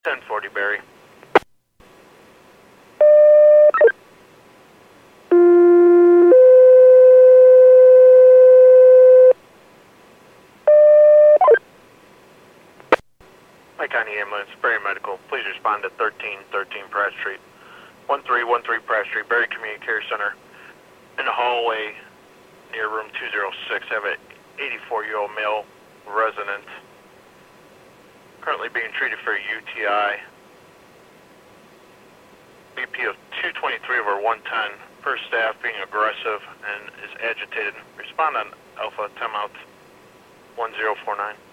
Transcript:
1040 Barry. Lake County Ambulance, Barry Medical, please respond to 1313 Pratt Street. 1313 Pratt Street, Barry Community Care Center. In the hallway near room 206, have an 84-year-old male resident currently being treated for a UTI. BP of 223/110, first staff being aggressive and is agitated. Respond on Alpha, timeout 1049.